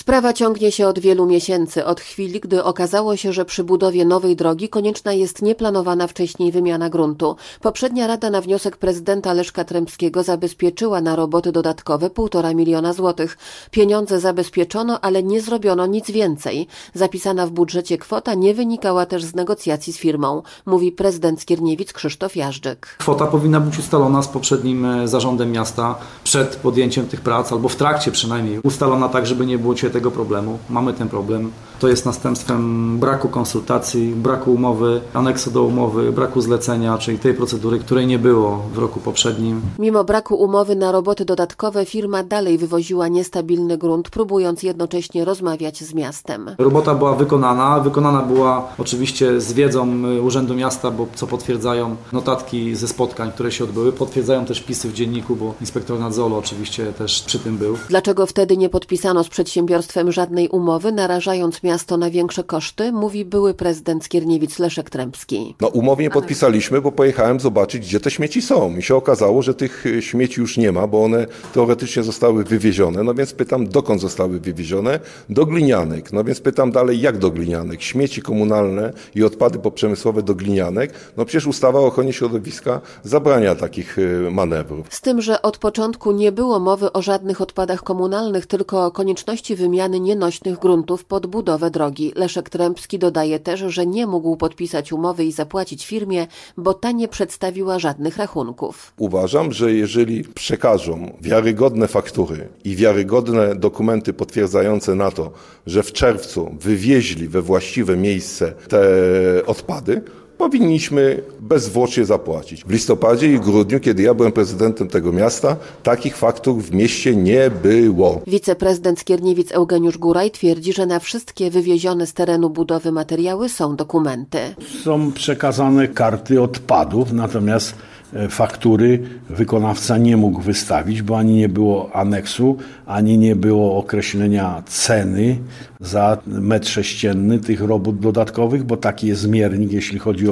Sprawa ciągnie się od wielu miesięcy, od chwili, gdy okazało się, że przy budowie nowej drogi konieczna jest nieplanowana wcześniej wymiana gruntu. Poprzednia rada na wniosek prezydenta Leszka Tremskiego zabezpieczyła na roboty dodatkowe 1,5 miliona złotych. Pieniądze zabezpieczono, ale nie zrobiono nic więcej. Zapisana w budżecie kwota nie wynikała też z negocjacji z firmą, mówi prezydent Skierniewic Krzysztof Jażdżyk. Kwota powinna być ustalona z poprzednim zarządem miasta przed podjęciem tych prac, albo w trakcie przynajmniej. Ustalona tak, żeby nie było tego problemu. Mamy ten problem. To jest następstwem braku konsultacji, braku umowy, aneksu do umowy, braku zlecenia, czyli tej procedury, której nie było w roku poprzednim. Mimo braku umowy na roboty dodatkowe firma dalej wywoziła niestabilny grunt, próbując jednocześnie rozmawiać z miastem. Robota była wykonana była oczywiście z wiedzą Urzędu Miasta, bo co potwierdzają notatki ze spotkań, które się odbyły, potwierdzają też wpisy w dzienniku, bo inspektor nadzoru oczywiście też przy tym był. Dlaczego wtedy nie podpisano z przedsiębiorstwem żadnej umowy, narażając miasto na większe koszty, mówi były prezydent Skierniewic Leszek Tremski. Umowy nie podpisaliśmy, bo pojechałem zobaczyć, gdzie te śmieci są. I się okazało, że tych śmieci już nie ma, bo one teoretycznie zostały wywiezione. Więc pytam, dokąd zostały wywiezione? Do Glinianek. Więc pytam dalej, jak do Glinianek? Śmieci komunalne i odpady poprzemysłowe do Glinianek. Przecież ustawa o ochronie środowiska zabrania takich manewrów. Z tym, że od początku nie było mowy o żadnych odpadach komunalnych, tylko o konieczności wymiany nienośnych gruntów pod budowę drogi. Leszek Tremski dodaje też, że nie mógł podpisać umowy i zapłacić firmie, bo ta nie przedstawiła żadnych rachunków. Uważam, że jeżeli przekażą wiarygodne faktury i wiarygodne dokumenty potwierdzające na to, że w czerwcu wywieźli we właściwe miejsce te odpady, powinniśmy bezzwłocznie zapłacić. W listopadzie i grudniu, kiedy ja byłem prezydentem tego miasta, takich faktur w mieście nie było. Wiceprezydent Skierniewic Eugeniusz Góraj twierdzi, że na wszystkie wywiezione z terenu budowy materiały są dokumenty. Są przekazane karty odpadów, natomiast faktury wykonawca nie mógł wystawić, bo ani nie było aneksu, ani nie było określenia ceny za metr sześcienny tych robót dodatkowych, bo taki jest miernik, jeśli chodzi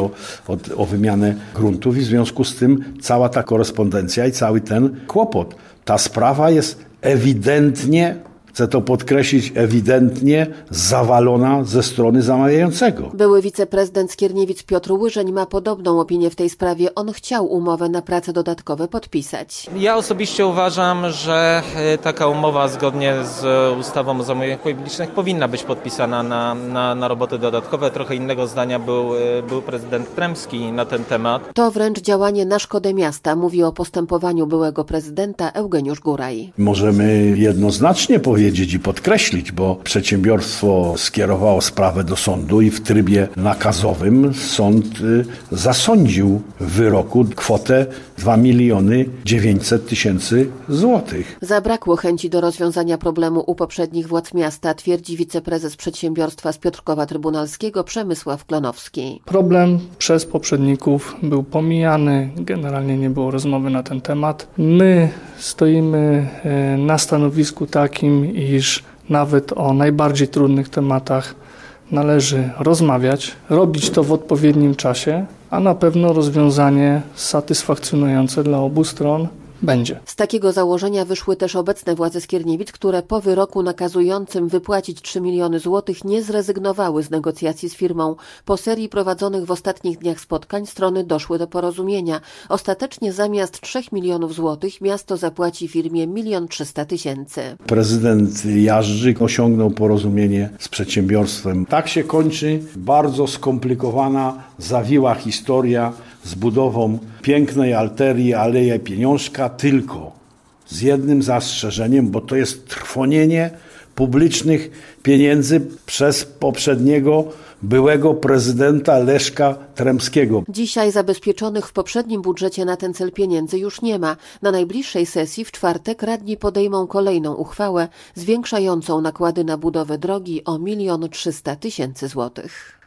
o wymianę gruntów i w związku z tym cała ta korespondencja i cały ten kłopot. Ta sprawa jest ewidentnie, chcę to podkreślić, ewidentnie zawalona ze strony zamawiającego. Były wiceprezydent Skierniewic Piotr Łyżeń ma podobną opinię w tej sprawie. On chciał umowę na prace dodatkowe podpisać. Ja osobiście uważam, że taka umowa zgodnie z ustawą o zamówieniach publicznych powinna być podpisana na roboty dodatkowe. Trochę innego zdania był prezydent Tremski na ten temat. To wręcz działanie na szkodę miasta, mówi o postępowaniu byłego prezydenta Eugeniusz Góraj. Możemy jednoznacznie powiedzieć i podkreślić, bo przedsiębiorstwo skierowało sprawę do sądu i w trybie nakazowym sąd zasądził w wyroku kwotę 2 900 000 złotych. Zabrakło chęci do rozwiązania problemu u poprzednich władz miasta, twierdzi wiceprezes przedsiębiorstwa z Piotrkowa Trybunalskiego Przemysław Klonowski. Problem przez poprzedników był pomijany, generalnie nie było rozmowy na ten temat. My stoimy na stanowisku takim, iż nawet o najbardziej trudnych tematach należy rozmawiać, robić to w odpowiednim czasie, a na pewno rozwiązanie satysfakcjonujące dla obu stron będzie. Z takiego założenia wyszły też obecne władze Skierniewic, które po wyroku nakazującym wypłacić 3 miliony złotych nie zrezygnowały z negocjacji z firmą. Po serii prowadzonych w ostatnich dniach spotkań strony doszły do porozumienia. Ostatecznie zamiast 3 milionów złotych miasto zapłaci firmie 1 300 000. Prezydent Jażdżyk osiągnął porozumienie z przedsiębiorstwem. Tak się kończy bardzo skomplikowana, zawiła historia z budową pięknej arterii Aleja Pieniążka, tylko z jednym zastrzeżeniem, bo to jest trwonienie publicznych pieniędzy przez poprzedniego byłego prezydenta Leszka Tremskiego. Dzisiaj zabezpieczonych w poprzednim budżecie na ten cel pieniędzy już nie ma. Na najbliższej sesji w czwartek radni podejmą kolejną uchwałę zwiększającą nakłady na budowę drogi o 1 300 000 złotych.